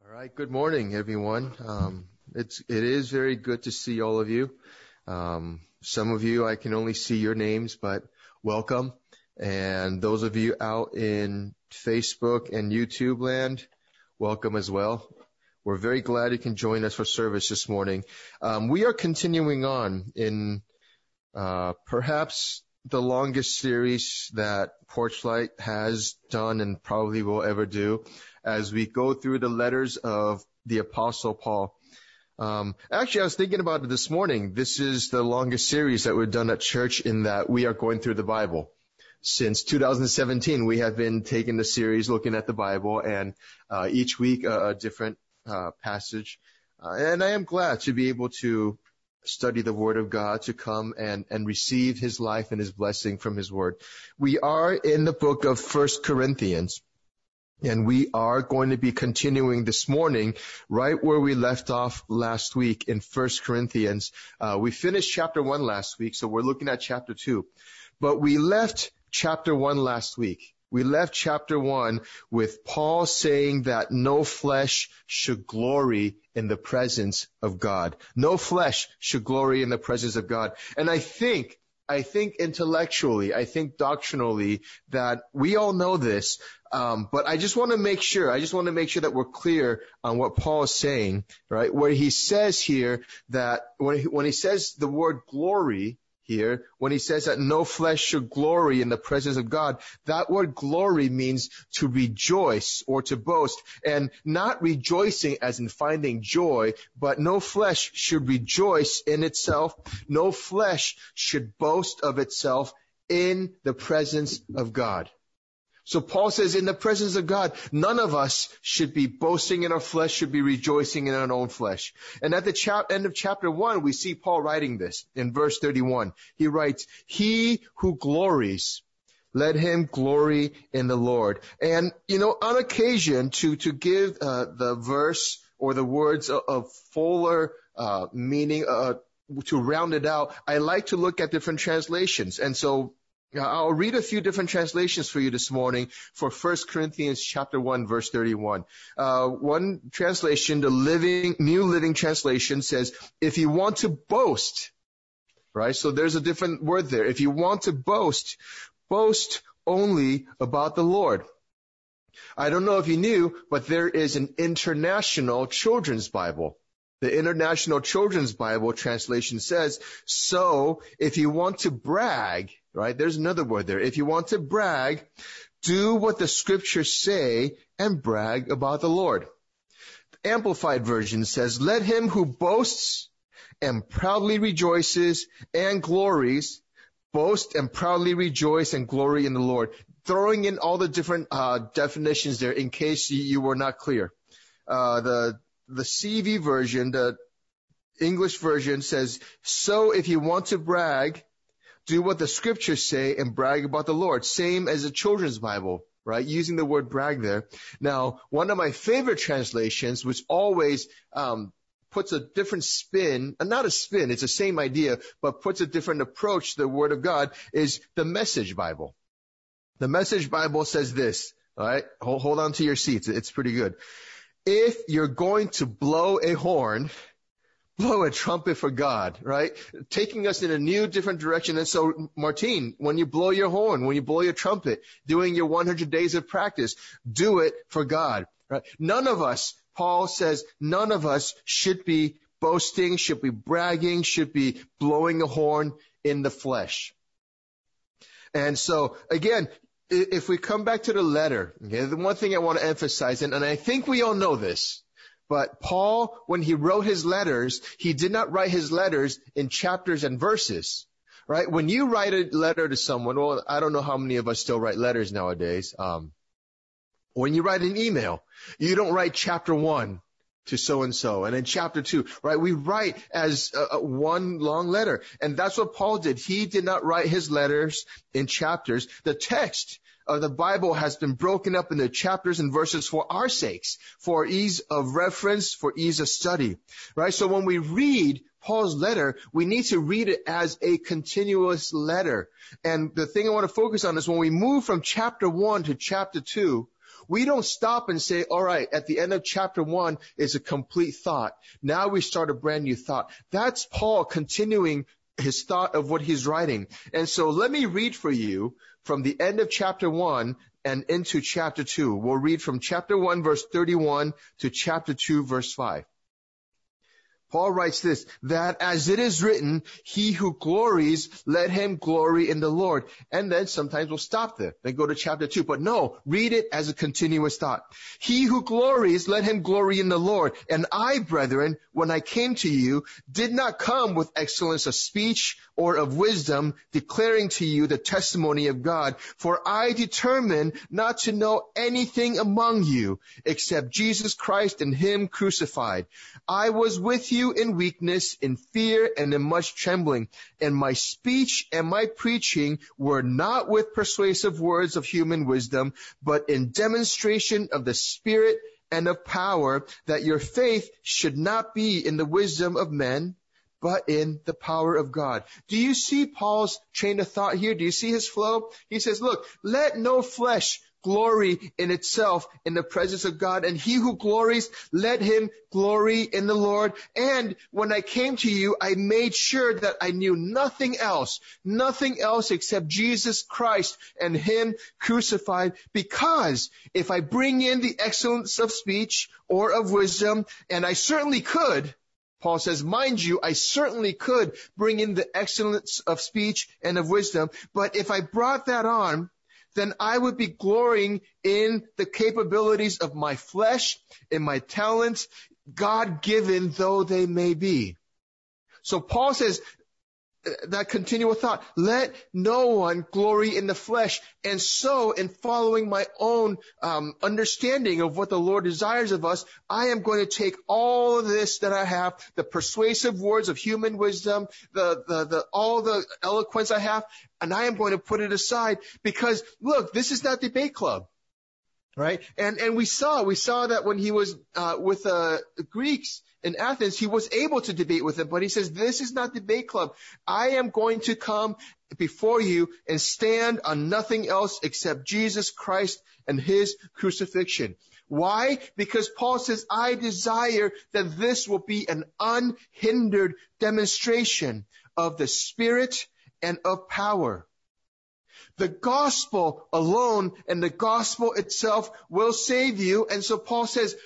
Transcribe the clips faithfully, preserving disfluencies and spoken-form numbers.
All right. Good morning, everyone. Um, it's it is very good to see all of you. Um, some of you I can only see your names, but welcome. And those of you out in Facebook and YouTube land, welcome as well. We're very glad you can join us for service this morning. Um, we are continuing on in uh, perhaps the longest series that Porchlight has done and probably will ever do, as we go through the letters of the Apostle Paul. Um, actually, I was thinking about it this morning. This is the longest series that we've done at church in that we are going through the Bible. Since two thousand seventeen, we have been taking the series looking at the Bible, and uh, each week a, a different uh, passage. Uh, and I am glad to be able to study the Word of God, to come and, and receive His life and His blessing from His Word. We are in the book of First Corinthians. And we are going to be continuing this morning right where we left off last week in First Corinthians. Uh, we finished chapter one last week, so we're looking at chapter two. But we left chapter one last week. We left chapter one with Paul saying that no flesh should glory in the presence of God. No flesh should glory in the presence of God. And I think I think intellectually, I think doctrinally that we all know this, um, but I just want to make sure, I just want to make sure that we're clear on what Paul is saying, right? Where he says here that when he, when he says the word glory here, when he says that no flesh should glory in the presence of God, that word glory means to rejoice or to boast, and not rejoicing as in finding joy, but no flesh should rejoice in itself. No flesh should boast of itself in the presence of God. So Paul says in the presence of God, none of us should be boasting in our flesh, should be rejoicing in our own flesh. And at the chap- end of chapter one, we see Paul writing this in verse thirty-one. He writes, "He who glories, let him glory in the Lord." And, you know, on occasion, to, to give uh, the verse or the words of, of fuller uh, meaning, uh, to round it out, I like to look at different translations. And so I'll read a few different translations for you this morning for First Corinthians chapter one, verse thirty-one. Uh, one translation, the Living, New Living Translation says, if you want to boast, right? So there's a different word there. If you want to boast, boast only about the Lord. I don't know if you knew, but there is an International Children's Bible. The International Children's Bible translation says, so if you want to brag, right, there's another word there. If you want to brag, do what the scriptures say and brag about the Lord. The Amplified Version says, let him who boasts and proudly rejoices and glories, boast and proudly rejoice and glory in the Lord. Throwing in all the different uh, definitions there in case you, you were not clear. Uh, the The C V version, the English version says, so if you want to brag, do what the scriptures say and brag about the Lord. Same as the Children's Bible, right? Using the word brag there. Now, one of my favorite translations, which always um, puts a different spin, uh, not a spin, it's the same idea, but puts a different approach to the Word of God, is the Message Bible. The Message Bible says this, all right? Hold, hold on to your seats. It's pretty good. If you're going to blow a horn, blow a trumpet for God, right? Taking us in a new, different direction. And so, Martine, when you blow your horn, when you blow your trumpet, doing your one hundred days of practice, do it for God, right? None of us, Paul says, none of us should be boasting, should be bragging, should be blowing a horn in the flesh. And so, again, if we come back to the letter, okay, the one thing I want to emphasize, and, and I think we all know this, but Paul, when he wrote his letters, he did not write his letters in chapters and verses, right? When you write a letter to someone, well, I don't know how many of us still write letters nowadays. Um, when you write an email, you don't write chapter one to so-and-so, and then chapter two, right? We write as a, a one long letter. And that's what Paul did. He did not write his letters in chapters. The text of the Bible has been broken up into chapters and verses for our sakes, for ease of reference, for ease of study, right? So when we read Paul's letter, we need to read it as a continuous letter. And the thing I want to focus on is when we move from chapter one to chapter two, we don't stop and say, all right, at the end of chapter one is a complete thought. Now we start a brand new thought. That's Paul continuing his thought of what he's writing. And so let me read for you from the end of chapter one and into chapter two. We'll read from chapter one, verse thirty-one to chapter two, verse five. Paul writes this, that as it is written, he who glories, let him glory in the Lord. And then sometimes we'll stop there, then go to chapter two. But no, read it as a continuous thought. He who glories, let him glory in the Lord. And I, brethren, when I came to you, did not come with excellence of speech or of wisdom, declaring to you the testimony of God. For I determined not to know anything among you except Jesus Christ and him crucified. I was with you in weakness, in fear, and in much trembling. And my speech and my preaching were not with persuasive words of human wisdom, but in demonstration of the Spirit and of power, that your faith should not be in the wisdom of men, but in the power of God. Do you see Paul's train of thought here? Do you see his flow? He says, look, let no flesh glory in itself in the presence of God. And he who glories, let him glory in the Lord. And when I came to you, I made sure that I knew nothing else, nothing else except Jesus Christ and him crucified. Because if I bring in the excellence of speech or of wisdom, and I certainly could, Paul says, mind you, I certainly could bring in the excellence of speech and of wisdom. But if I brought that on, then I would be glorying in the capabilities of my flesh, in my talents, God-given though they may be. So Paul says, that continual thought, let no one glory in the flesh. And so in following my own um, understanding of what the Lord desires of us, I am going to take all of this that I have, the persuasive words of human wisdom, the, the, the, all the eloquence I have, and I am going to put it aside because, look, this is not debate club. Right? And, and we saw, we saw that when he was, uh, with, uh, Greeks in Athens, he was able to debate with them, but he says, this is not debate club. I am going to come before you and stand on nothing else except Jesus Christ and his crucifixion. Why? Because Paul says, I desire that this will be an unhindered demonstration of the Spirit and of power. The gospel alone and the gospel itself will save you. And so Paul says,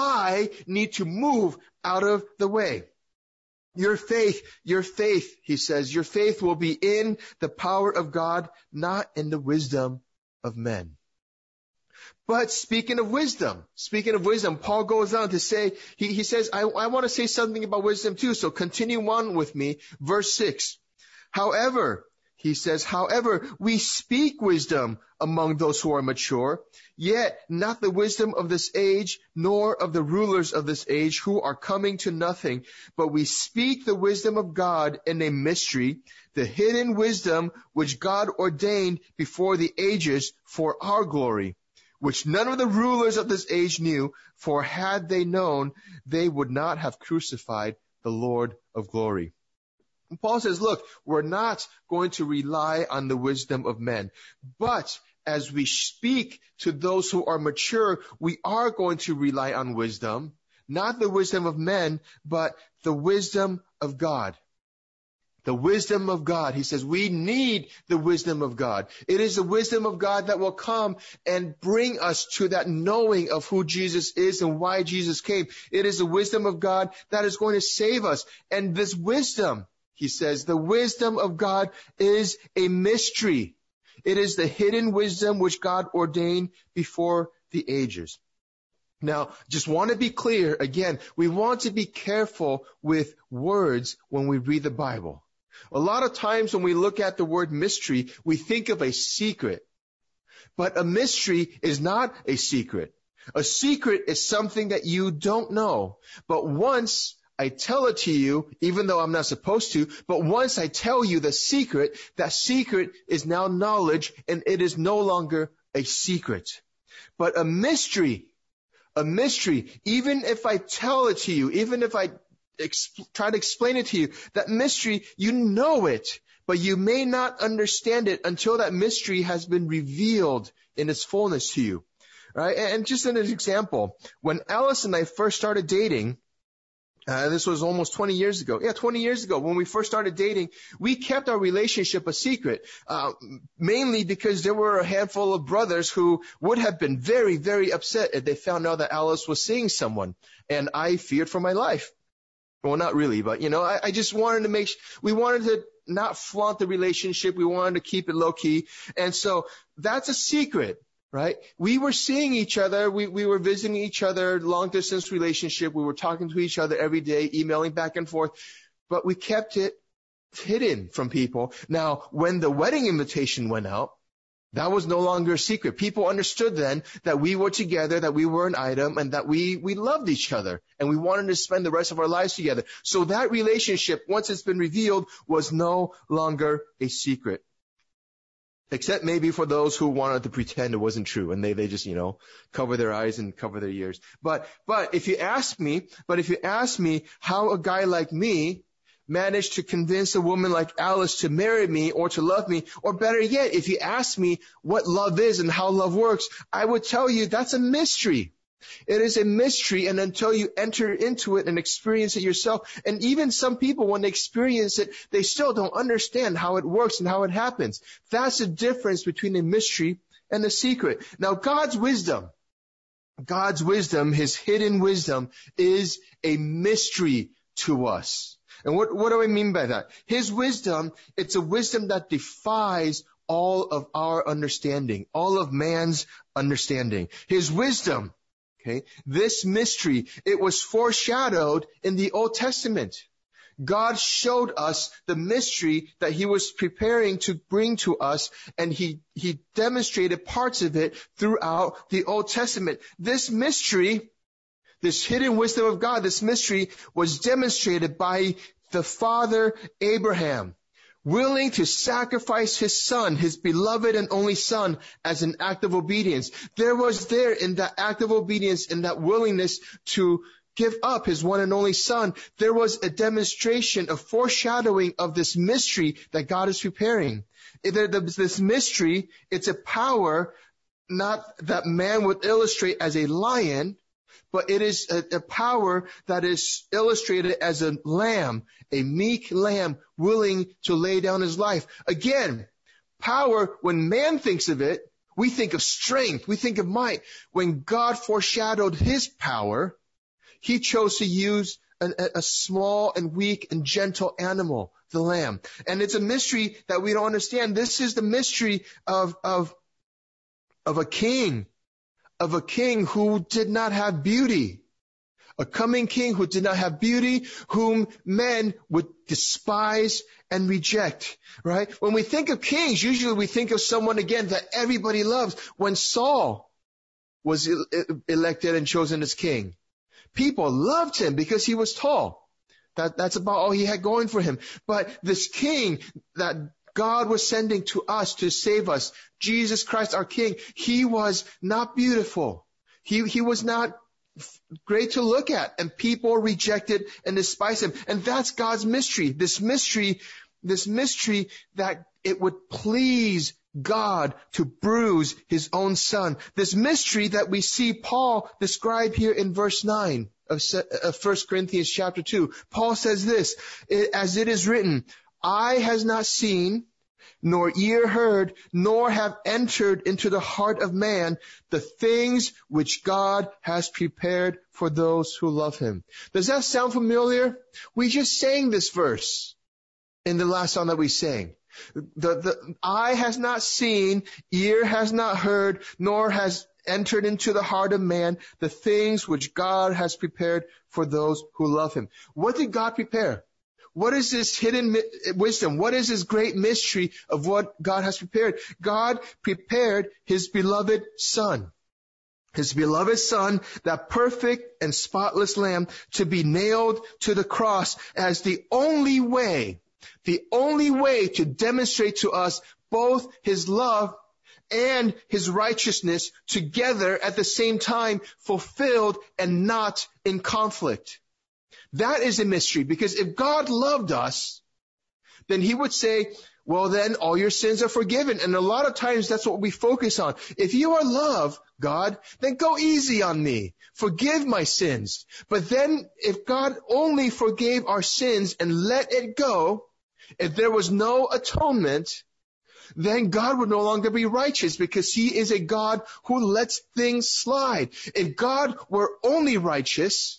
I need to move out of the way. Your faith, your faith, he says, your faith will be in the power of God, not in the wisdom of men. But speaking of wisdom, speaking of wisdom, Paul goes on to say, he, he says, I, I want to say something about wisdom too. So continue on with me. Verse six. However, He says, however, we speak wisdom among those who are mature, yet not the wisdom of this age, nor of the rulers of this age who are coming to nothing, but we speak the wisdom of God in a mystery, the hidden wisdom which God ordained before the ages for our glory, which none of the rulers of this age knew, for had they known, they would not have crucified the Lord of glory. And Paul says, look, we're not going to rely on the wisdom of men, but as we speak to those who are mature, we are going to rely on wisdom, not the wisdom of men, but the wisdom of God. The wisdom of God. He says we need the wisdom of God. It is the wisdom of God that will come and bring us to that knowing of who Jesus is and why Jesus came. It is the wisdom of God that is going to save us. And this wisdom, he says, the wisdom of God is a mystery. It is the hidden wisdom which God ordained before the ages. Now, just want to be clear, again, we want to be careful with words when we read the Bible. A lot of times when we look at the word mystery, we think of a secret. But a mystery is not a secret. A secret is something that you don't know. But once I tell it to you, even though I'm not supposed to, but once I tell you the secret, that secret is now knowledge and it is no longer a secret. But a mystery, a mystery, even if I tell it to you, even if I exp- try to explain it to you, that mystery, you know it, but you may not understand it until that mystery has been revealed in its fullness to you. right? And just an example, when Alice and I first started dating, Uh, this was almost twenty years ago. Yeah, twenty years ago when we first started dating, we kept our relationship a secret, uh, mainly because there were a handful of brothers who would have been very, very upset if they found out that Alice was seeing someone. And I feared for my life. Well, not really, but you know, I, I just wanted to make, sh- we wanted to not flaunt the relationship. We wanted to keep it low key. And so that's a secret. Right? We were seeing each other. We, we were visiting each other, long distance relationship. We were talking to each other every day, emailing back and forth, but we kept it hidden from people. Now, when the wedding invitation went out, that was no longer a secret. People understood then that we were together, that we were an item, and that we, we loved each other, and we wanted to spend the rest of our lives together. So that relationship, once it's been revealed, was no longer a secret. Except maybe for those who wanted to pretend it wasn't true, and they, they just, you know, cover their eyes and cover their ears. But, but if you ask me, but if you ask me how a guy like me managed to convince a woman like Alice to marry me or to love me, or better yet, if you ask me what love is and how love works, I would tell you that's a mystery. It is a mystery, and until you enter into it and experience it yourself, and even some people, when they experience it, they still don't understand how it works and how it happens. That's the difference between a mystery and a secret. Now, God's wisdom, God's wisdom, His hidden wisdom, is a mystery to us. And what, what do I mean by that? His wisdom, it's a wisdom that defies all of our understanding, all of man's understanding. His wisdom, okay, this mystery, it was foreshadowed in the Old Testament. God showed us the mystery that He was preparing to bring to us, and He, He demonstrated parts of it throughout the Old Testament. This mystery, this hidden wisdom of God, this mystery was demonstrated by the father Abraham, willing to sacrifice his son, his beloved and only son, as an act of obedience. There was there in that act of obedience, in that willingness to give up his one and only son, there was a demonstration, a foreshadowing of this mystery that God is preparing. This mystery, it's a power not that man would illustrate as a lion, but it is a, a power that is illustrated as a lamb, a meek lamb willing to lay down his life. Again, power, when man thinks of it, we think of strength, we think of might. When God foreshadowed His power, He chose to use an, a, a small and weak and gentle animal, the lamb. And it's a mystery that we don't understand. This is the mystery of, of, of a king. Of a king who did not have beauty, a coming king who did not have beauty, whom men would despise and reject, right? When we think of kings, usually we think of someone, again, that everybody loves. When Saul was elected and chosen as king, people loved him because he was tall. That, that's about all he had going for him. But this king that God was sending to us to save us, Jesus Christ, our King, He was not beautiful. He, he was not great to look at, and people rejected and despised Him. And that's God's mystery. This mystery, this mystery that it would please God to bruise His own Son. This mystery that we see Paul describe here in verse nine of First Corinthians chapter two. Paul says this, as it is written, eye has not seen, nor ear heard, nor have entered into the heart of man the things which God has prepared for those who love Him. Does that sound familiar? We just sang this verse in the last song that we sang. The, the eye has not seen, ear has not heard, nor has entered into the heart of man the things which God has prepared for those who love Him. What did God prepare? What is this hidden wisdom? What is this great mystery of what God has prepared? God prepared His beloved Son. His beloved Son, that perfect and spotless Lamb, to be nailed to the cross as the only way, the only way to demonstrate to us both His love and His righteousness together at the same time, fulfilled and not in conflict. That is a mystery, because if God loved us, then He would say, well then all your sins are forgiven. And a lot of times that's what we focus on. If you are love, God, then go easy on me. Forgive my sins. But then if God only forgave our sins and let it go, if there was no atonement, then God would no longer be righteous because he is a God who lets things slide. If God were only righteous,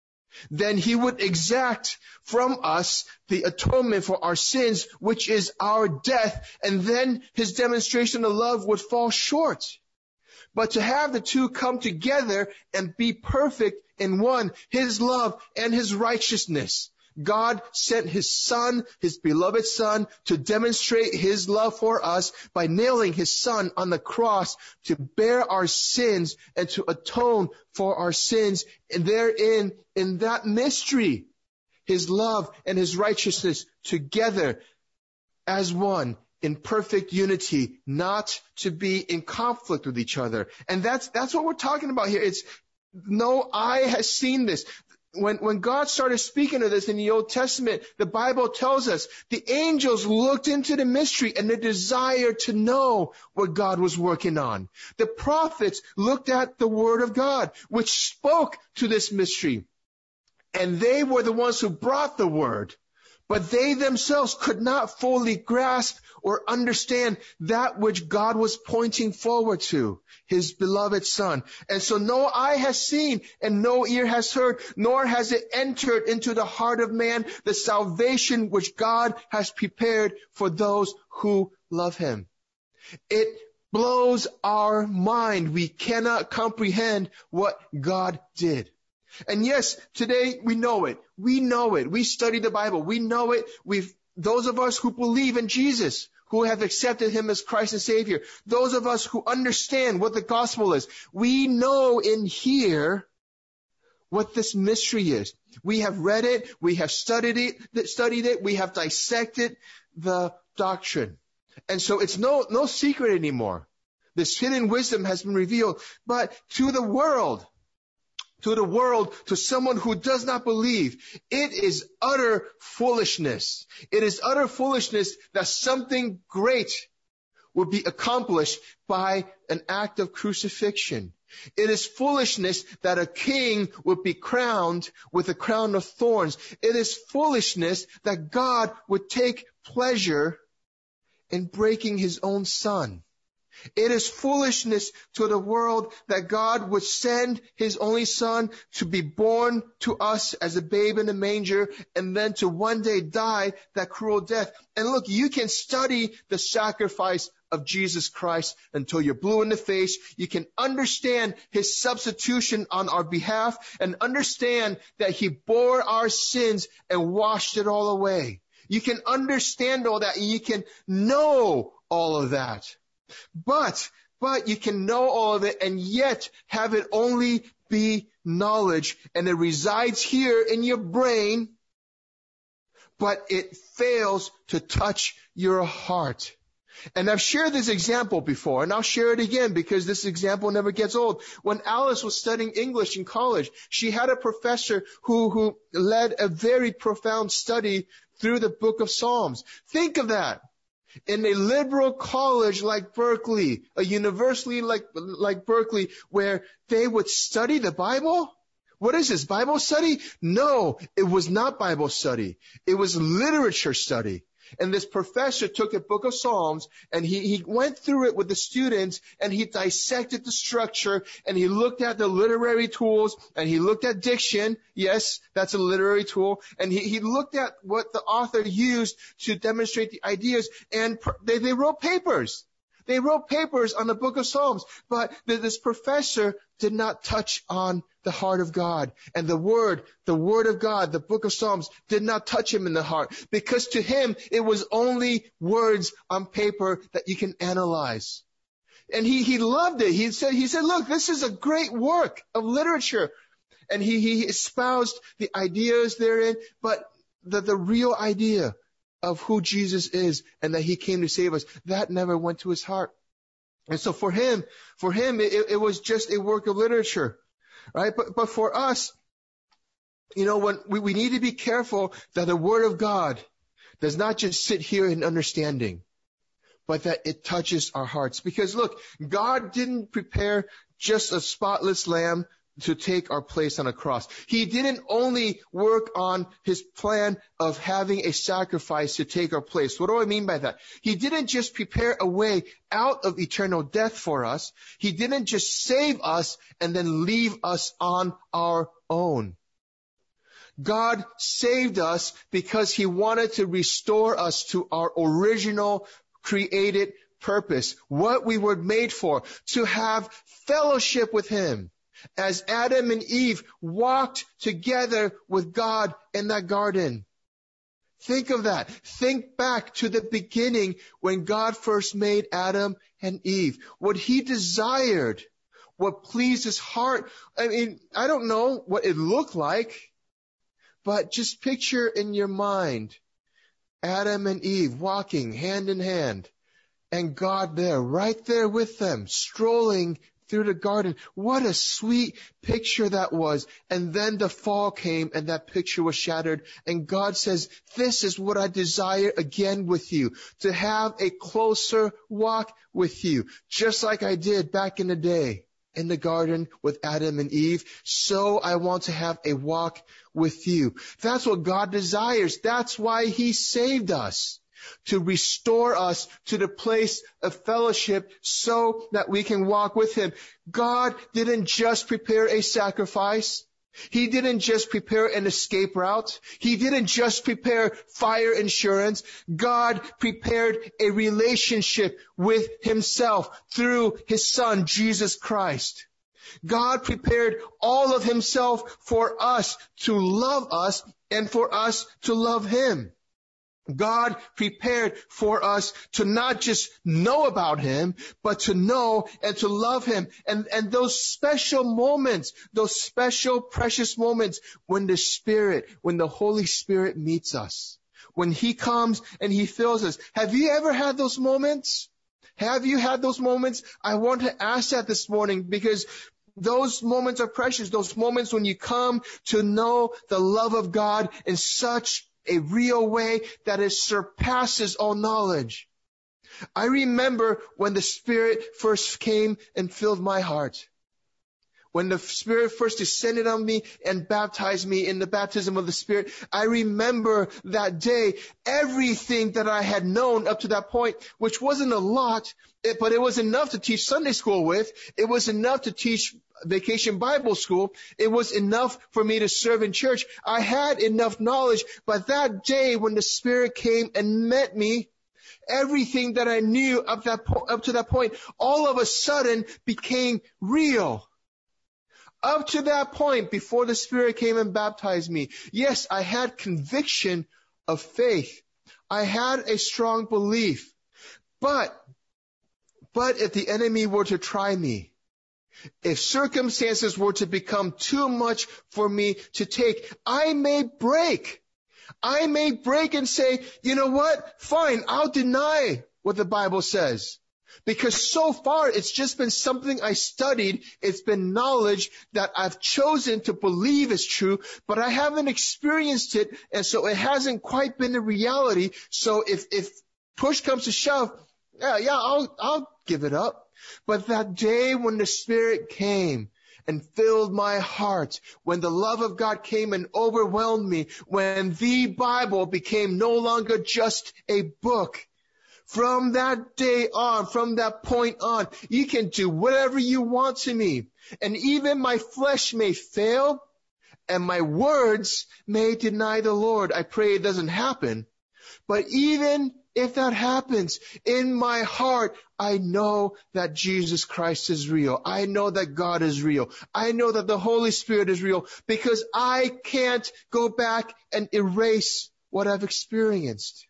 then he would exact from us the atonement for our sins, which is our death, and then his demonstration of love would fall short. But to have the two come together and be perfect in one, his love and his righteousness, God sent his son, his beloved son, to demonstrate his love for us by nailing his son on the cross to bear our sins and to atone for our sins. And therein, in that mystery, his love and his righteousness together as one in perfect unity, not to be in conflict with each other. And that's, that's what we're talking about here. It's no eye has seen this. When, when God started speaking of this in the Old Testament, the Bible tells us the angels looked into the mystery and the desire to know what God was working on. The prophets looked at the Word of God, which spoke to this mystery. And they were the ones who brought the Word. But they themselves could not fully grasp or understand that which God was pointing forward to, his beloved Son. And so no eye has seen and no ear has heard, nor has it entered into the heart of man the salvation which God has prepared for those who love him. It blows our mind. We cannot comprehend what God did. And yes, today we know it. We know it. We study the Bible. We know it. We've, those of us who believe in Jesus, who have accepted him as Christ and Savior, those of us who understand what the gospel is, we know in here what this mystery is. We have read it. We have studied it, studied it. We have dissected the doctrine. And so it's no, no secret anymore. This hidden wisdom has been revealed, but to the world, to the world, to someone who does not believe, it is utter foolishness. It is utter foolishness that something great would be accomplished by an act of crucifixion. It is foolishness that a king would be crowned with a crown of thorns. It is foolishness that God would take pleasure in breaking his own son. It is foolishness to the world that God would send his only son to be born to us as a babe in a manger and then to one day die that cruel death. And look, you can study the sacrifice of Jesus Christ until you're blue in the face. You can understand his substitution on our behalf and understand that he bore our sins and washed it all away. You can understand all that and you can know all of that. But, but you can know all of it and yet have it only be knowledge, and it resides here in your brain, but it fails to touch your heart. And I've shared this example before, and I'll share it again because this example never gets old. When Alice was studying English in college, she had a professor who, who led a very profound study through the book of Psalms. Think of that. In a liberal college like Berkeley, a university like, like Berkeley, where they would study the Bible? What is this, Bible study? No, it was not Bible study. It was literature study. And this professor took a book of Psalms and he, he went through it with the students and he dissected the structure and he looked at the literary tools and he looked at diction. Yes, that's a literary tool. And he, he looked at what the author used to demonstrate the ideas, and they, they wrote papers. They wrote papers on the book of Psalms, but this professor did not touch on the heart of God. And the word, the word of God, the book of Psalms did not touch him in the heart, because to him it was only words on paper that you can analyze. And he, he loved it. He said, he said, look, this is a great work of literature. And he, he espoused the ideas therein, but the, the real idea of who Jesus is and that he came to save us, that never went to his heart. And so for him, for him, it, it was just a work of literature, right? But, but for us, you know, when we, we need to be careful that the word of God does not just sit here in understanding, but that it touches our hearts. Because look, God didn't prepare just a spotless lamb to take our place on a cross. He didn't only work on his plan of having a sacrifice to take our place. What do I mean by that? He didn't just prepare a way out of eternal death for us. He didn't just save us and then leave us on our own. God saved us because he wanted to restore us to our original created purpose, what we were made for, to have fellowship with him. As Adam and Eve walked together with God in that garden. Think of that. Think back to the beginning when God first made Adam and Eve. What he desired, what pleased his heart. I mean, I don't know what it looked like, but just picture in your mind Adam and Eve walking hand in hand and God there, right there with them, strolling through the garden. What a sweet picture that was. And then the fall came and that picture was shattered. And God says, this is what I desire again with you, to have a closer walk with you, just like I did back in the day in the garden with Adam and Eve. So I want to have a walk with you. That's what God desires. That's why he saved us, to restore us to the place of fellowship so that we can walk with him. God didn't just prepare a sacrifice. He didn't just prepare an escape route. He didn't just prepare fire insurance. God prepared a relationship with himself through his son, Jesus Christ. God prepared all of himself for us to love us and for us to love him. God prepared for us to not just know about him, but to know and to love him. And, and those special moments, those special precious moments when the Spirit, when the Holy Spirit meets us, when he comes and he fills us. Have you ever had those moments? Have you had those moments? I want to ask that this morning because those moments are precious. Those moments when you come to know the love of God in such a real way that it surpasses all knowledge. I remember when the Spirit first came and filled my heart. When the Spirit first descended on me and baptized me in the baptism of the Spirit, I remember that day, everything that I had known up to that point, which wasn't a lot, but it was enough to teach Sunday school with. It was enough to teach Vacation Bible School. It was enough for me to serve in church. I had enough knowledge, but that day when the Spirit came and met me, everything that I knew up that po- up to that point, all of a sudden became real. Up to that point, before the Spirit came and baptized me, yes, I had conviction of faith. I had a strong belief. But, but if the enemy were to try me, if circumstances were to become too much for me to take, I may break. I may break and say, you know what? Fine, I'll deny what the Bible says. Because so far, it's just been something I studied. It's been knowledge that I've chosen to believe is true, but I haven't experienced it, and so it hasn't quite been a reality. So if, if push comes to shove, yeah, yeah, I'll, I'll give it up. But that day when the Spirit came and filled my heart, when the love of God came and overwhelmed me, when the Bible became no longer just a book, from that day on, from that point on, you can do whatever you want to me. And even my flesh may fail and my words may deny the Lord. I pray it doesn't happen. But even if that happens, in my heart, I know that Jesus Christ is real. I know that God is real. I know that the Holy Spirit is real because I can't go back and erase what I've experienced.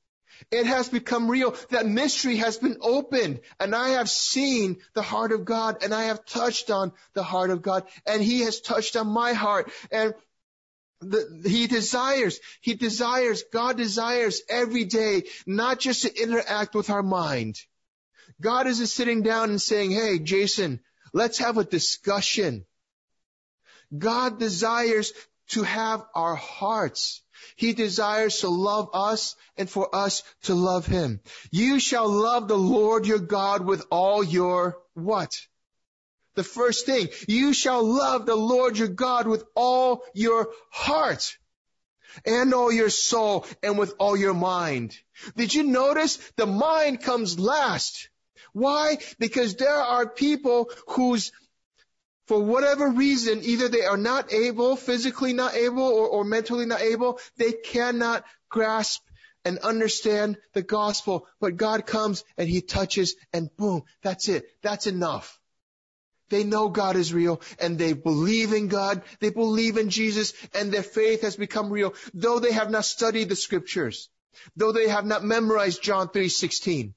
It has become real. That mystery has been opened, and I have seen the heart of God, and I have touched on the heart of God, and he has touched on my heart. And the, he desires, he desires, God desires every day, not just to interact with our mind. God isn't sitting down and saying, hey, Jason, let's have a discussion. God desires to have our hearts. He desires to love us and for us to love him. You shall love the Lord your God with all your what? The first thing, you shall love the Lord your God with all your heart and all your soul and with all your mind. Did you notice the mind comes last? Why? Because there are people whose, for whatever reason, either they are not able, physically not able, or, or mentally not able, they cannot grasp and understand the gospel. But God comes and he touches and boom, that's it. That's enough. They know God is real and they believe in God. They believe in Jesus and their faith has become real. Though they have not studied the scriptures, though they have not memorized John three sixteen,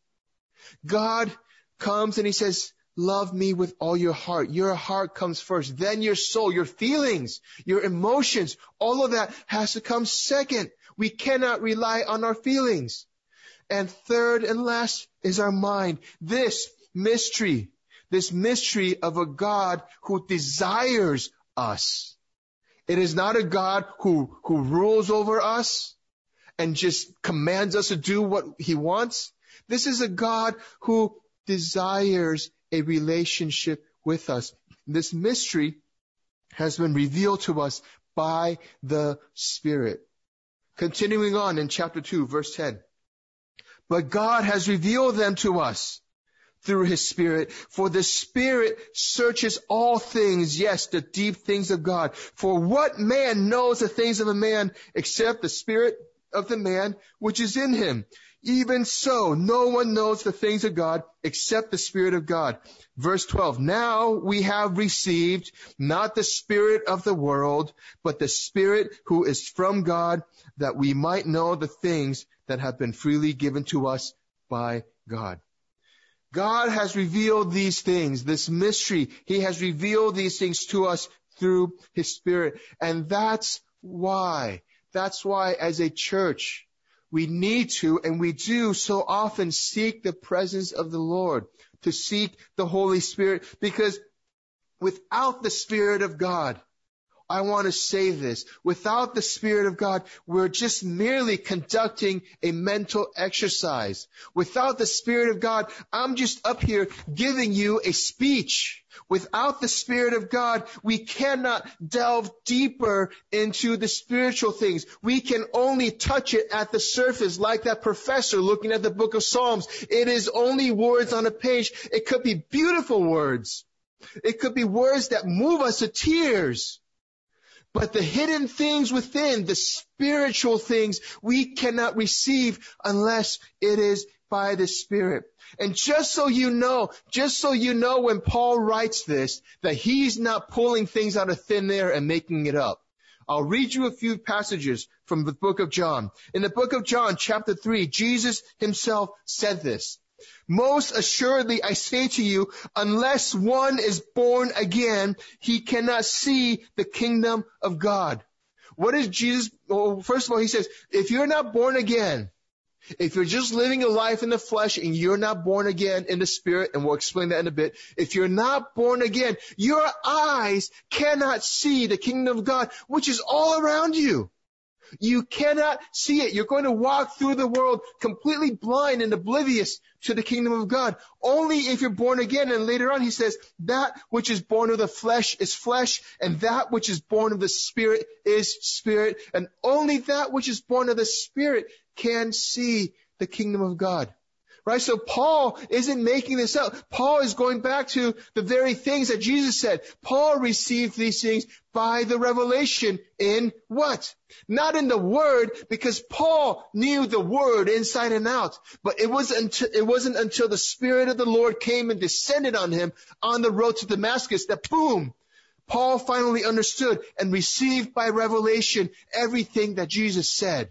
God comes and he says, love me with all your heart. Your heart comes first. Then your soul, your feelings, your emotions, all of that has to come second. We cannot rely on our feelings. And third and last is our mind. This mystery, this mystery of a God who desires us. It is not a God who, who rules over us and just commands us to do what he wants. This is a God who desires a relationship with us. This mystery has been revealed to us by the Spirit. Continuing on in chapter two, verse ten. But God has revealed them to us through his Spirit. For the Spirit searches all things, yes, the deep things of God. For what man knows the things of a man except the Spirit of the man which is in him? Even so, no one knows the things of God except the Spirit of God. Verse twelve, now we have received not the spirit of the world, but the Spirit who is from God, that we might know the things that have been freely given to us by God. God has revealed these things, this mystery. He has revealed these things to us through his Spirit. And that's why, that's why as a church, we need to, and we do so often, seek the presence of the Lord, to seek the Holy Spirit, because without the Spirit of God, I want to say this, without the Spirit of God, we're just merely conducting a mental exercise. Without the Spirit of God, I'm just up here giving you a speech. Without the Spirit of God, we cannot delve deeper into the spiritual things. We can only touch it at the surface, like that professor looking at the book of Psalms. It is only words on a page. It could be beautiful words. It could be words that move us to tears. But the hidden things within, the spiritual things, we cannot receive unless it is by the Spirit. And just so you know, just so you know when Paul writes this, that he's not pulling things out of thin air and making it up. I'll read you a few passages from the book of John. In the book of John, chapter three, Jesus himself said this. Most assuredly, I say to you, unless one is born again, he cannot see the kingdom of God. What is Jesus? Well, first of all, he says, if you're not born again, if you're just living a life in the flesh and you're not born again in the Spirit, and we'll explain that in a bit, if you're not born again, your eyes cannot see the kingdom of God, which is all around you. You cannot see it. You're going to walk through the world completely blind and oblivious to the kingdom of God. Only if you're born again. And later on he says, that which is born of the flesh is flesh, and that which is born of the Spirit is spirit. And only that which is born of the Spirit can see the kingdom of God. Right? So Paul isn't making this up. Paul is going back to the very things that Jesus said. Paul received these things by the revelation in what? Not in the Word, because Paul knew the Word inside and out. But it wasn't until, it wasn't until the Spirit of the Lord came and descended on him on the road to Damascus that boom, Paul finally understood and received by revelation everything that Jesus said.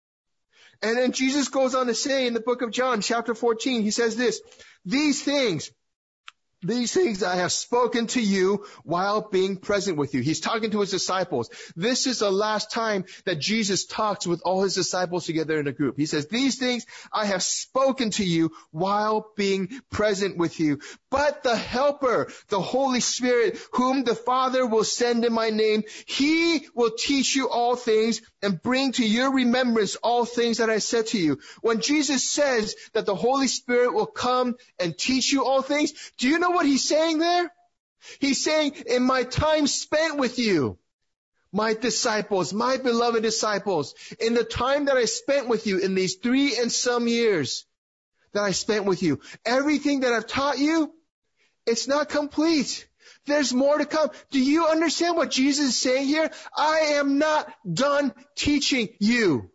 And then Jesus goes on to say in the book of John, chapter fourteen, he says this, these things, These things I have spoken to you while being present with you. He's talking to his disciples. This is the last time that Jesus talks with all his disciples together in a group. He says, these things I have spoken to you while being present with you. But the Helper, the Holy Spirit, whom the Father will send in my name, he will teach you all things and bring to your remembrance all things that I said to you. When Jesus says that the Holy Spirit will come and teach you all things, do you know what he's saying there? He's saying, in my time spent with you, my disciples, my beloved disciples, in the time that I spent with you in these three and some years that I spent with you, everything that I've taught you, it's not complete. There's more to come. Do you understand what Jesus is saying here? I am not done teaching you.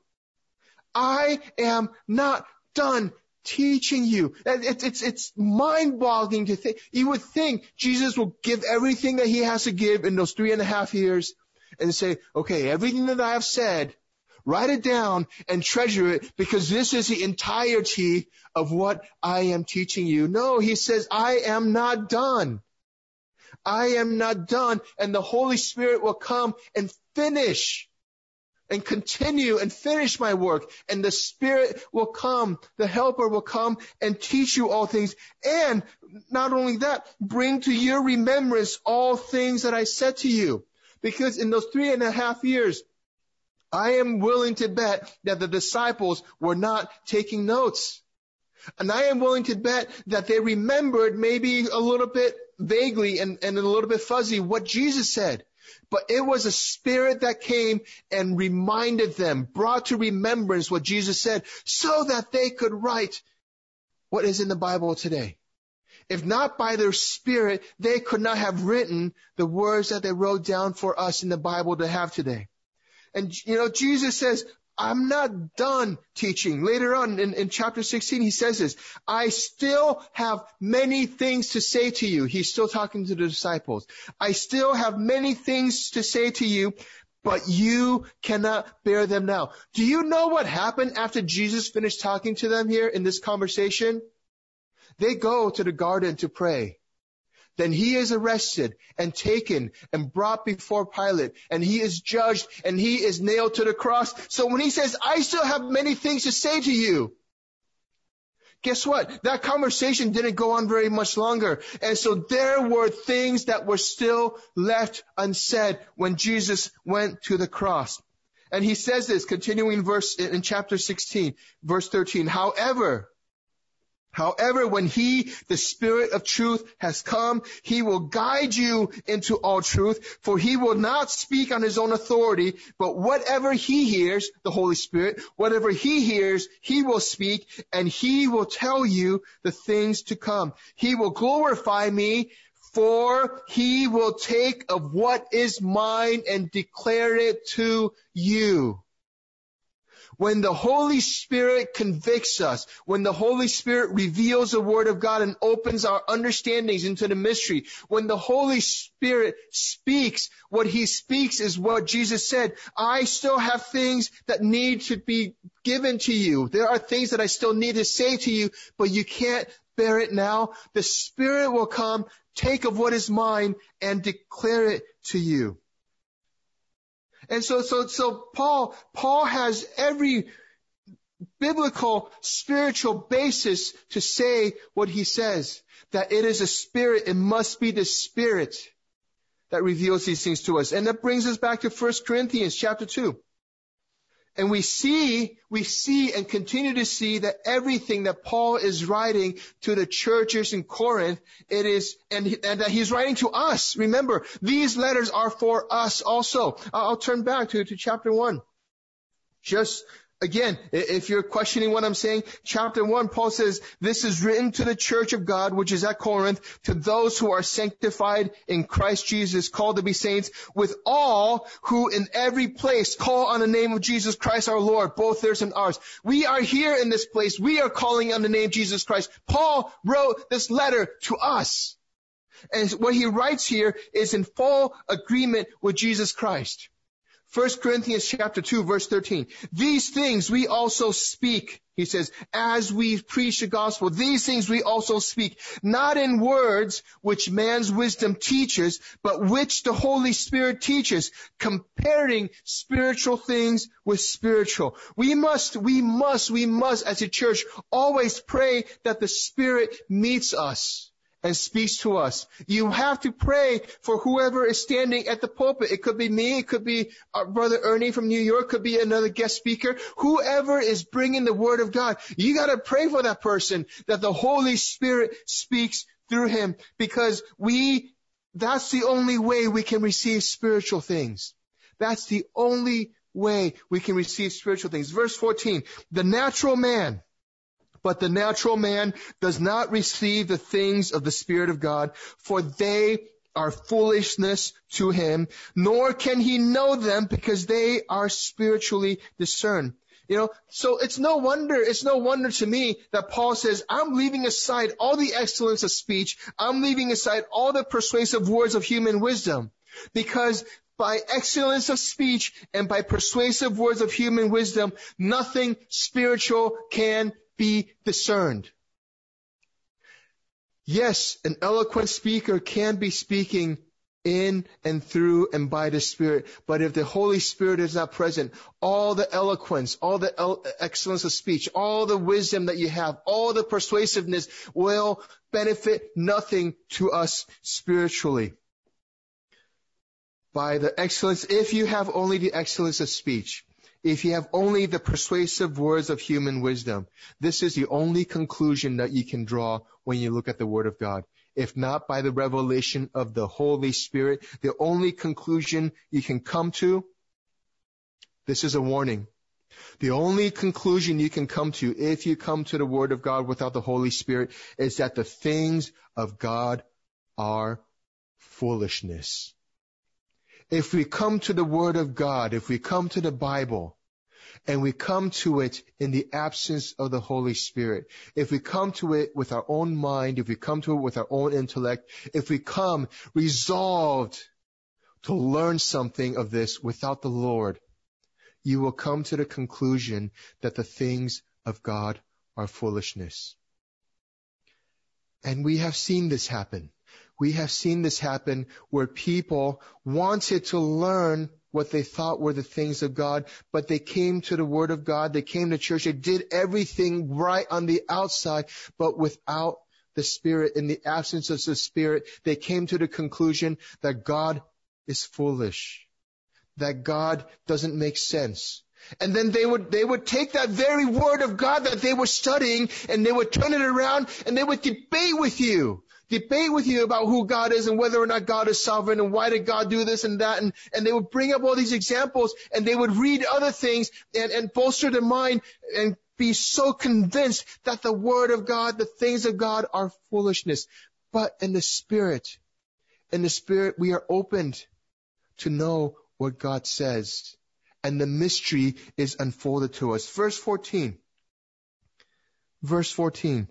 I am not done teaching you. It's, it's, it's mind-boggling to think. You would think Jesus will give everything that he has to give in those three and a half years and say, okay, everything that I have said, write it down and treasure it because this is the entirety of what I am teaching you. No, he says, I am not done. I am not done. And the Holy Spirit will come and finish and continue and finish my work. And the Spirit will come, the Helper will come and teach you all things. And not only that, bring to your remembrance all things that I said to you. Because in those three and a half years, I am willing to bet that the disciples were not taking notes. And I am willing to bet that they remembered maybe a little bit vaguely and, and a little bit fuzzy what Jesus said. But it was a Spirit that came and reminded them, brought to remembrance what Jesus said, so that they could write what is in the Bible today. If not by their Spirit, they could not have written the words that they wrote down for us in the Bible to have today. And, you know, Jesus says, I'm not done teaching. Later on in, in chapter sixteen, he says this, I still have many things to say to you. He's still talking to the disciples. I still have many things to say to you, but you cannot bear them now. Do you know what happened after Jesus finished talking to them here in this conversation? They go to the garden to pray. Then he is arrested and taken and brought before Pilate, and he is judged and he is nailed to the cross. So when he says, I still have many things to say to you, guess what? That conversation didn't go on very much longer. And so there were things that were still left unsaid when Jesus went to the cross. And he says this, continuing verse in chapter sixteen, verse thirteen, however, However, when he, the Spirit of truth, has come, he will guide you into all truth, for he will not speak on his own authority, but whatever he hears, the Holy Spirit, whatever he hears, he will speak, and he will tell you the things to come. He will glorify me, for he will take of what is mine and declare it to you. When the Holy Spirit convicts us, when the Holy Spirit reveals the Word of God and opens our understandings into the mystery, when the Holy Spirit speaks, what he speaks is what Jesus said. I still have things that need to be given to you. There are things that I still need to say to you, but you can't bear it now. The Spirit will come, take of what is mine, and declare it to you. And so, so, so Paul, Paul has every biblical spiritual basis to say what he says, that it is a spirit, it must be the Spirit that reveals these things to us. And that brings us back to First Corinthians chapter two. And we see, we see and continue to see that everything that Paul is writing to the churches in Corinth, it is, and, and that he's writing to us. Remember, these letters are for us also. I'll turn back to, to chapter one. Just, again, if you're questioning what I'm saying, chapter one, Paul says, this is written to the church of God, which is at Corinth, to those who are sanctified in Christ Jesus, called to be saints, with all who in every place call on the name of Jesus Christ our Lord, both theirs and ours. We are here in this place. We are calling on the name of Jesus Christ. Paul wrote this letter to us. And what he writes here is in full agreement with Jesus Christ. First Corinthians chapter two, verse thirteen. These things we also speak, he says, as we preach the gospel. These things we also speak, not in words which man's wisdom teaches, but which the Holy Spirit teaches, comparing spiritual things with spiritual. We must, we must, we must, as a church, always pray that the Spirit meets us and speaks to us. You have to pray for whoever is standing at the pulpit. It could be me. It could be our brother Ernie from New York. It could be another guest speaker. Whoever is bringing the word of God, you got to pray for that person, that the Holy Spirit speaks through him, because we, that's the only way we can receive spiritual things. That's the only way we can receive spiritual things. Verse fourteen, the natural man, but the natural man does not receive the things of the Spirit of God, for they are foolishness to him, nor can he know them, because they are spiritually discerned. You know, so it's no wonder, it's no wonder to me that Paul says, I'm leaving aside all the excellence of speech. I'm leaving aside all the persuasive words of human wisdom, because by excellence of speech and by persuasive words of human wisdom, nothing spiritual can be discerned. Yes, an eloquent speaker can be speaking in and through and by the Spirit, but if the Holy Spirit is not present, all the eloquence, all the el- excellence of speech, all the wisdom that you have, all the persuasiveness will benefit nothing to us spiritually. By the excellence, if you have only the excellence of speech, if you have only the persuasive words of human wisdom, this is the only conclusion that you can draw when you look at the Word of God. If not by the revelation of the Holy Spirit, the only conclusion you can come to, this is a warning. The only conclusion you can come to if you come to the Word of God without the Holy Spirit is that the things of God are foolishness. If we come to the Word of God, if we come to the Bible, and we come to it in the absence of the Holy Spirit, if we come to it with our own mind, if we come to it with our own intellect, if we come resolved to learn something of this without the Lord, you will come to the conclusion that the things of God are foolishness. And we have seen this happen. We have seen this happen where people wanted to learn what they thought were the things of God, but they came to the Word of God, they came to church, they did everything right on the outside, but without the Spirit, in the absence of the Spirit, they came to the conclusion that God is foolish, that God doesn't make sense. And then they would, they would take that very Word of God that they were studying, and they would turn it around, and they would debate with you. Debate with you about who God is and whether or not God is sovereign and why did God do this and that. And, and they would bring up all these examples, and they would read other things and, and bolster their mind and be so convinced that the Word of God, the things of God are foolishness. But in the Spirit, in the Spirit, we are opened to know what God says. And the mystery is unfolded to us. Verse fourteen. Verse fourteen.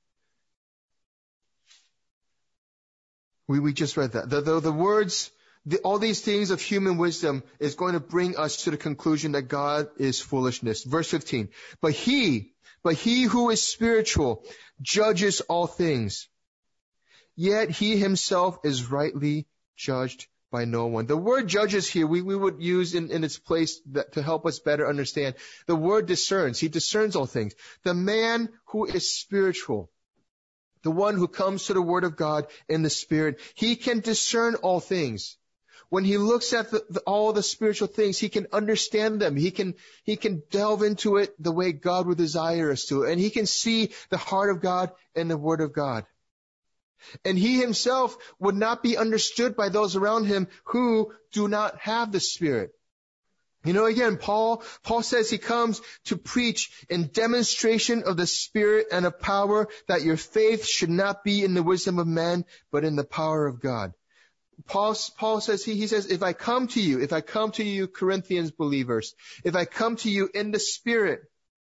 We, we just read that. The, the, the words, the, all these things of human wisdom is going to bring us to the conclusion that God is foolishness. Verse fifteen. But he, but he who is spiritual judges all things. Yet he himself is rightly judged by no one. The word judges here, we, we would use in, in its place that, to help us better understand. The word discerns. He discerns all things. The man who is spiritual, the one who comes to the Word of God in the Spirit, he can discern all things. When he looks at the, the, all the spiritual things, he can understand them. He can, he can delve into it the way God would desire us to. And he can see the heart of God and the Word of God. And he himself would not be understood by those around him who do not have the Spirit. You know, again, Paul, Paul says he comes to preach in demonstration of the Spirit and of power, that your faith should not be in the wisdom of men, but in the power of God. Paul, Paul says, he, he says, if I come to you, if I come to you, Corinthians believers, if I come to you in the Spirit,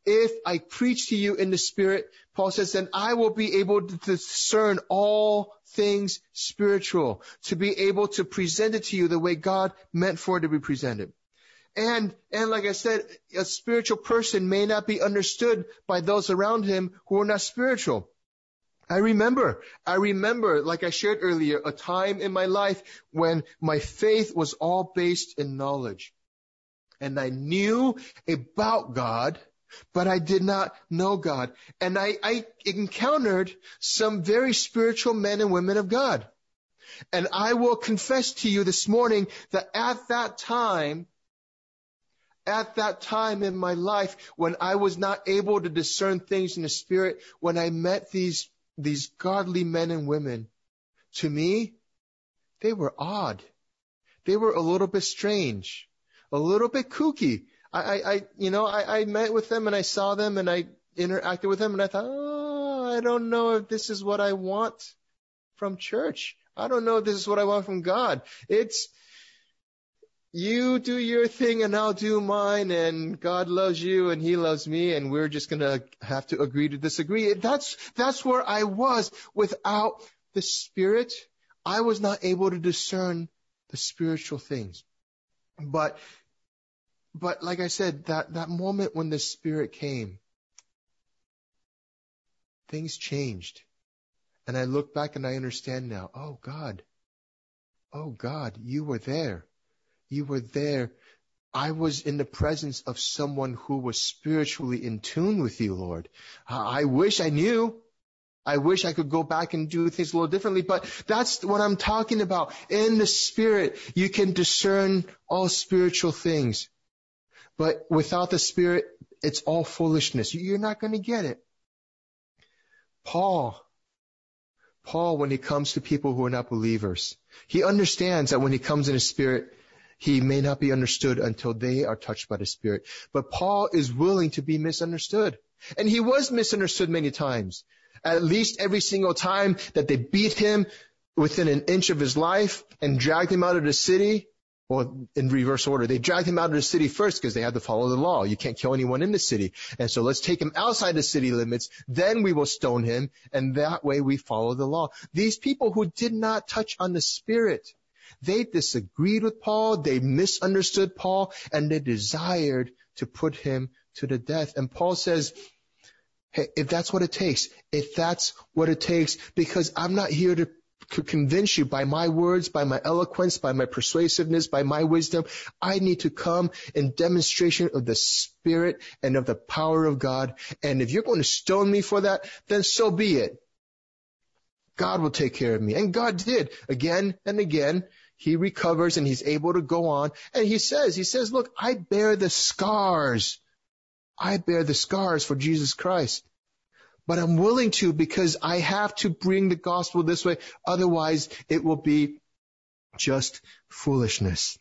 if I preach to you in the Spirit, Paul says, then I will be able to discern all things spiritual, to be able to present it to you the way God meant for it to be presented. And, and like I said, a spiritual person may not be understood by those around him who are not spiritual. I remember, I remember, like I shared earlier, a time in my life when my faith was all based in knowledge. And I knew about God, but I did not know God. And I, I encountered some very spiritual men and women of God. And I will confess to you this morning that at that time, at that time in my life, when I was not able to discern things in the Spirit, when I met these, these godly men and women, to me, they were odd. They were a little bit strange, a little bit kooky. I, I, I you know, I, I met with them and I saw them and I interacted with them and I thought, oh, I don't know if this is what I want from church. I don't know if this is what I want from God. It's, you do your thing and I'll do mine, and God loves you and He loves me, and we're just going to have to agree to disagree. That's, that's where I was. Without the Spirit, I was not able to discern the spiritual things. But, but like I said, that, that moment when the Spirit came, things changed. And I look back and I understand now, oh God, oh God, you were there. You were there. I was in the presence of someone who was spiritually in tune with you, Lord. I wish I knew. I wish I could go back and do things a little differently, but that's what I'm talking about. In the Spirit, you can discern all spiritual things. But without the Spirit, it's all foolishness. You're not going to get it. Paul, Paul, when he comes to people who are not believers, he understands that when he comes in the Spirit, he may not be understood until they are touched by the Spirit. But Paul is willing to be misunderstood. And he was misunderstood many times. At least every single time that they beat him within an inch of his life and dragged him out of the city, or in reverse order, they dragged him out of the city first because they had to follow the law. You can't kill anyone in the city. And so let's take him outside the city limits. Then we will stone him. And that way we follow the law. These people who did not touch on the Spirit, they disagreed with Paul, they misunderstood Paul, and they desired to put him to the death. And Paul says, hey, if that's what it takes, if that's what it takes, because I'm not here to convince you by my words, by my eloquence, by my persuasiveness, by my wisdom. I need to come in demonstration of the Spirit and of the power of God. And if you're going to stone me for that, then so be it. God will take care of me. And God did. Again and again, he recovers and he's able to go on. And he says, he says, look, I bear the scars. I bear the scars for Jesus Christ. But I'm willing to, because I have to bring the gospel this way. Otherwise, it will be just foolishness.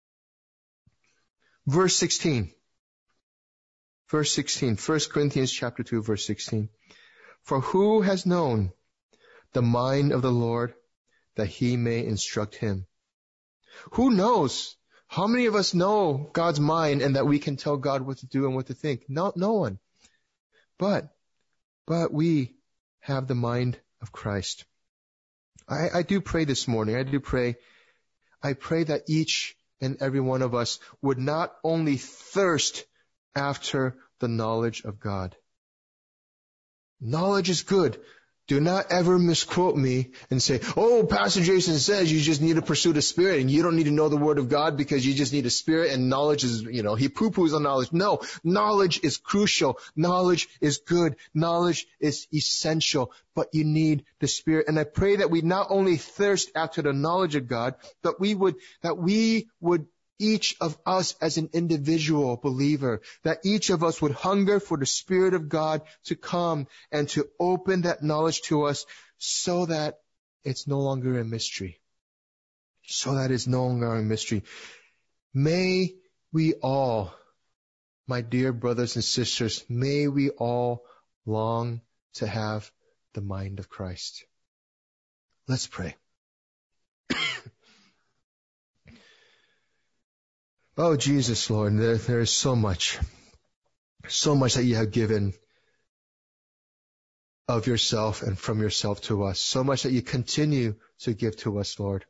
Verse sixteen. Verse sixteen. First Corinthians chapter two, verse sixteen. For who has known the mind of the Lord that he may instruct him? Who knows? How many of us know God's mind and that we can tell God what to do and what to think? No, no one. But, but we have the mind of Christ. I, I do pray this morning. I do pray. I pray that each and every one of us would not only thirst after the knowledge of God. Knowledge is good. Do not ever misquote me and say, oh, Pastor Jason says you just need to pursue the Spirit and you don't need to know the Word of God because you just need a Spirit and knowledge is, you know, he poo-poos on knowledge. No, knowledge is crucial. Knowledge is good. Knowledge is essential, but you need the Spirit. And I pray that we not only thirst after the knowledge of God, but we would, that we would each of us as an individual believer, that each of us would hunger for the Spirit of God to come and to open that knowledge to us so that it's no longer a mystery. So that it's no longer a mystery. May we all, my dear brothers and sisters, may we all long to have the mind of Christ. Let's pray. Oh, Jesus, Lord, there, there is so much. So much that you have given of yourself and from yourself to us. So much that you continue to give to us, Lord.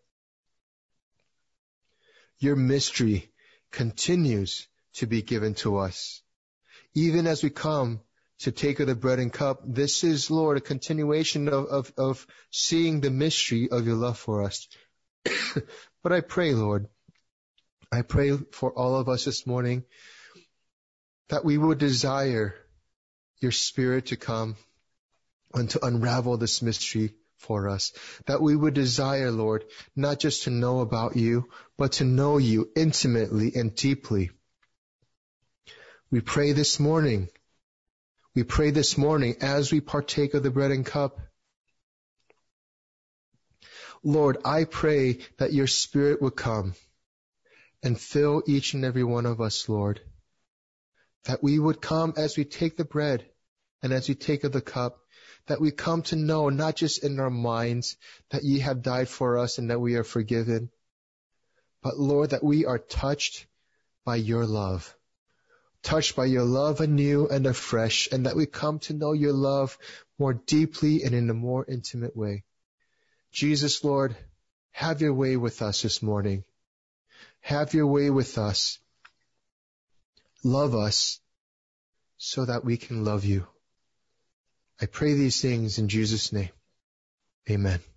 Your mystery continues to be given to us. Even as we come to take of the bread and cup, this is, Lord, a continuation of, of, of seeing the mystery of your love for us. But I pray, Lord, I pray for all of us this morning that we would desire your Spirit to come and to unravel this mystery for us. That we would desire, Lord, not just to know about you, but to know you intimately and deeply. We pray this morning, we pray this morning as we partake of the bread and cup. Lord, I pray that your Spirit would come and fill each and every one of us, Lord. That we would come as we take the bread and as we take of the cup, that we come to know, not just in our minds, that ye have died for us and that we are forgiven, but Lord, that we are touched by your love, touched by your love anew and afresh, and that we come to know your love more deeply and in a more intimate way. Jesus, Lord, have your way with us this morning. Have your way with us. Love us so that we can love you. I pray these things in Jesus' name. Amen.